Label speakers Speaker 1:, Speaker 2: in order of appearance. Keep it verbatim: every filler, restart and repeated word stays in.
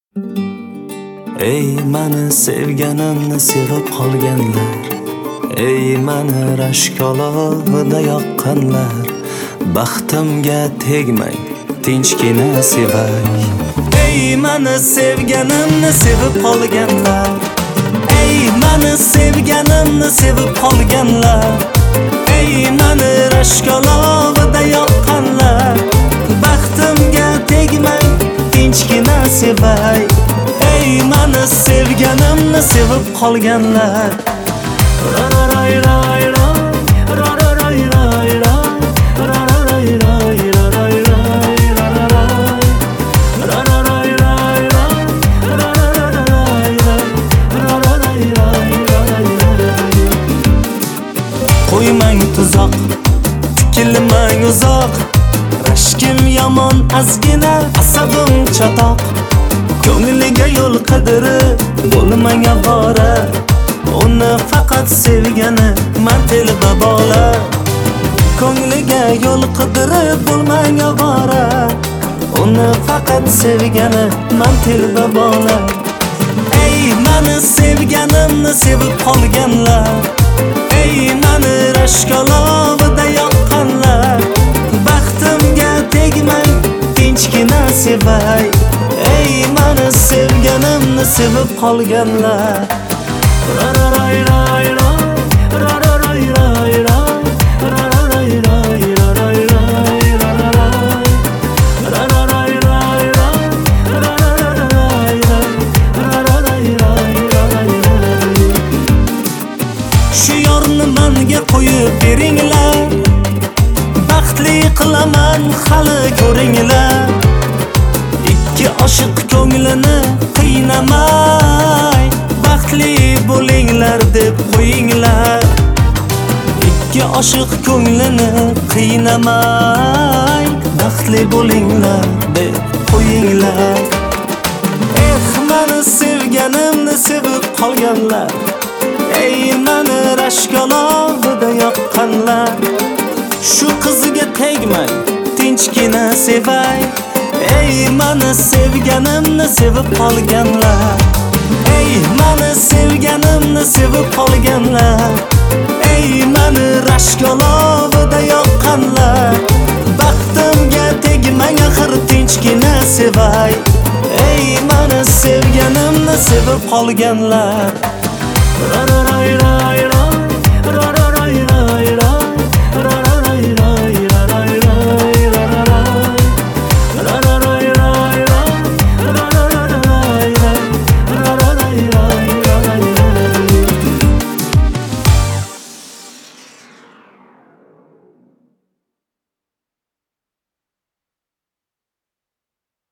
Speaker 1: Ey mani sevganimni sevib qolganlar, ey mani rashkolovida yoqqanlar, baxtimga tegmang, tinchgina sevay. Ey mani sevganimni sevib qolganlar, ey mani sevganimni sevib qolganlar, ey mani rashkolovida yoqqanlar, baxtimga tegmang, tinchgina sevay. Ey mani sevganimni sevib qolganlar, qo'ymang tuzoq, tikilmang uzoq, rashkim yomon azgina, asabim chatoq. Ko'ngliga yo'l qidirib bo'lmang avora, uni faqat sevgani man telba bola. Ko'ngliga yo'l qidirib bo'lmang avora, uni faqat sevgani man telba bola. Ey mani sevganimni sevib qolganlar, ey mani rashkolovida yoqqanlar, baxtimga tegmang, tinchgina sevay. Ey mani sevganimni sevib qolganlar, shu yorni menga qo'yib beringlar, baxtli qilaman hali ko'ringlar. Ikki oshiq ko'nglini qiynamay, baxtli bo'linglar deb qo'yinglar. Ikki oshiq ko'nglini qiynamay, baxtli bo'linglar deb qo'yinglar. Eh mani sevganimni sevib qolganlar, ey mani rashkolovida yoqqanlar, shu qiziga tegmang, tinchgina sevay. Ey mani sevganimni sevib qolganlar, ey mani sevganimni sevib qolganlar, ey mani rashkolovida yoqqanlar, baxtimga tegmang axir, tinchgina sevay. Ey mani sevganimni sevib qolganlar,